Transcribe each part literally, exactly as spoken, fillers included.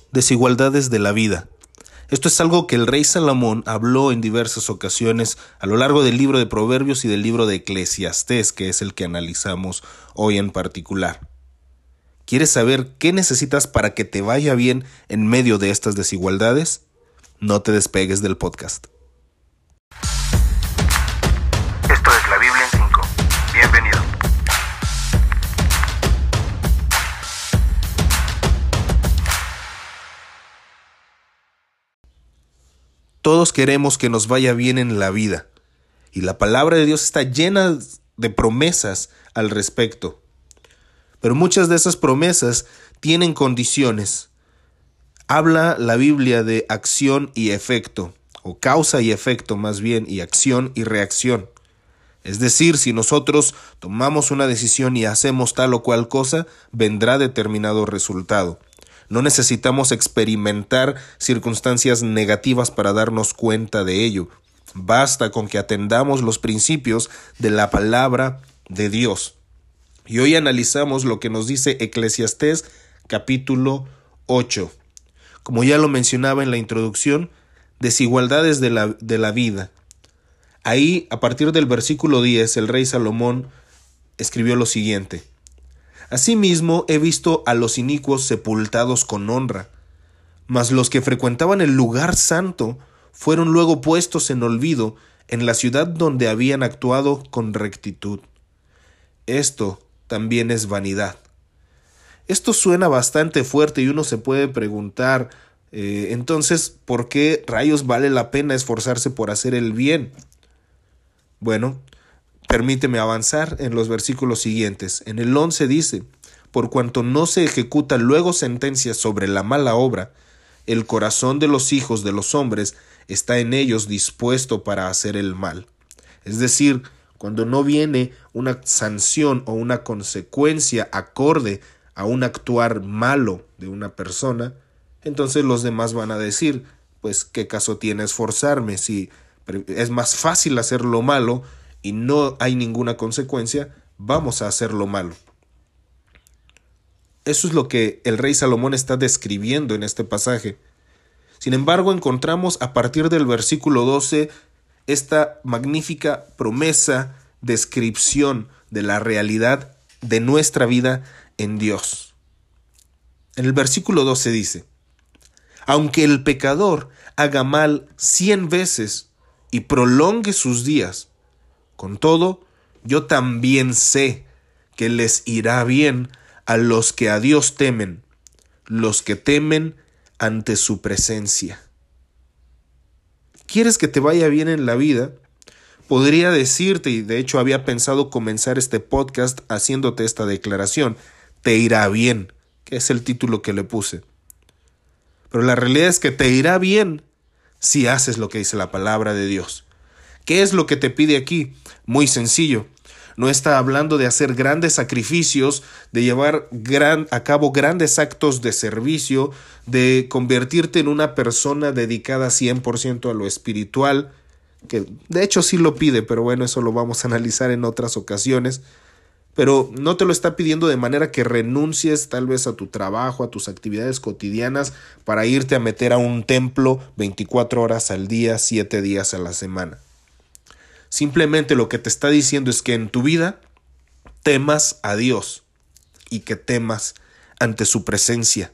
Desigualdades de la vida. Esto es algo que el rey Salomón habló en diversas ocasiones a lo largo del libro de Proverbios y del libro de Eclesiastés, que es el que analizamos hoy en particular. ¿Quieres saber qué necesitas para que te vaya bien en medio de estas desigualdades? No te despegues del podcast. Esto es la Biblia en cinco. Bienvenido. Todos queremos que nos vaya bien en la vida, y la palabra de Dios está llena de promesas al respecto. Pero muchas de esas promesas tienen condiciones. Habla la Biblia de acción y efecto, o causa y efecto más bien, y acción y reacción. Es decir, si nosotros tomamos una decisión y hacemos tal o cual cosa, vendrá determinado resultado. No necesitamos experimentar circunstancias negativas para darnos cuenta de ello. Basta con que atendamos los principios de la palabra de Dios. Y hoy analizamos lo que nos dice Eclesiastés capítulo ocho. Como ya lo mencionaba en la introducción, desigualdades de la, de la vida. Ahí, a partir del versículo diez, el rey Salomón escribió lo siguiente: Asimismo he visto a los inicuos sepultados con honra, mas los que frecuentaban el lugar santo fueron luego puestos en olvido en la ciudad donde habían actuado con rectitud. Esto también es vanidad. Esto suena bastante fuerte y uno se puede preguntar, eh, entonces, ¿por qué rayos vale la pena esforzarse por hacer el bien? Bueno, permíteme avanzar en los versículos siguientes. En el once dice: Por cuanto no se ejecuta luego sentencia sobre la mala obra, el corazón de los hijos de los hombres está en ellos dispuesto para hacer el mal. Es decir, cuando no viene una sanción o una consecuencia acorde a un actuar malo de una persona, entonces los demás van a decir, pues, ¿qué caso tiene esforzarme? Si es más fácil hacer lo malo y no hay ninguna consecuencia, vamos a hacer lo malo. Eso es lo que el rey Salomón está describiendo en este pasaje. Sin embargo, encontramos a partir del versículo doce esta magnífica promesa, descripción de la realidad de nuestra vida en Dios. En el versículo doce dice: Aunque el pecador haga mal cien veces y prolongue sus días, con todo, yo también sé que les irá bien a los que a Dios temen, los que temen ante su presencia. ¿Quieres que te vaya bien en la vida? Podría decirte, y de hecho había pensado comenzar este podcast haciéndote esta declaración: te irá bien, que es el título que le puse. Pero la realidad es que te irá bien si haces lo que dice la palabra de Dios. ¿Qué es lo que te pide aquí? Muy sencillo. No está hablando de hacer grandes sacrificios, de llevar gran, a cabo grandes actos de servicio, de convertirte en una persona dedicada cien por ciento a lo espiritual, que de hecho sí lo pide, pero bueno, eso lo vamos a analizar en otras ocasiones. Pero no te lo está pidiendo de manera que renuncies tal vez a tu trabajo, a tus actividades cotidianas para irte a meter a un templo veinticuatro horas al día, siete días a la semana. Simplemente lo que te está diciendo es que en tu vida temas a Dios y que temas ante su presencia.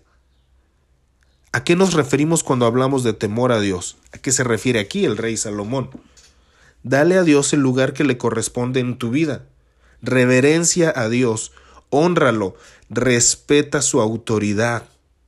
¿A qué nos referimos cuando hablamos de temor a Dios? ¿A qué se refiere aquí el rey Salomón? Dale a Dios el lugar que le corresponde en tu vida. Reverencia a Dios, hónralo, respeta su autoridad.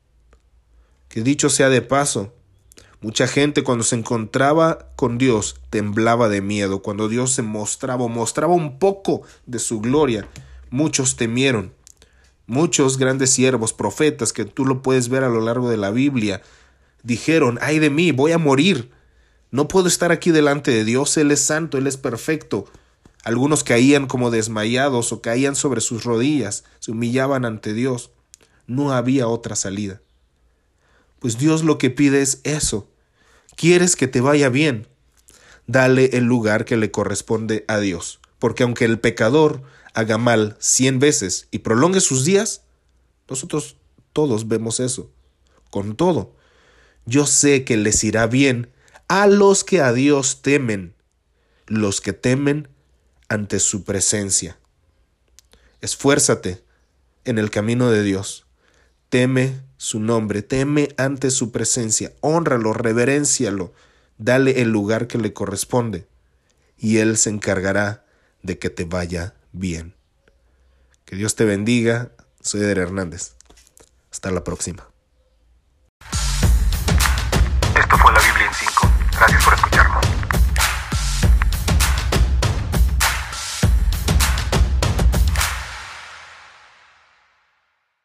Que dicho sea de paso, mucha gente cuando se encontraba con Dios temblaba de miedo. Cuando Dios se mostraba o mostraba un poco de su gloria, muchos temieron. Muchos grandes siervos, profetas, que tú lo puedes ver a lo largo de la Biblia, dijeron: ay de mí, voy a morir. No puedo estar aquí delante de Dios, Él es santo, Él es perfecto. Algunos caían como desmayados o caían sobre sus rodillas, se humillaban ante Dios. No había otra salida. Pues Dios lo que pide es eso. ¿Quieres que te vaya bien? Dale el lugar que le corresponde a Dios. Porque aunque el pecador haga mal cien veces y prolongue sus días, nosotros todos vemos eso. con todo. Yo sé que les irá bien a los que a Dios temen, los que temen ante su presencia. Esfuérzate en el camino de Dios. Teme su nombre, teme ante su presencia, hónralo, reveréncialo, dale el lugar que le corresponde y Él se encargará de que te vaya bien. Que Dios te bendiga. Soy Eder Hernández. Hasta la próxima.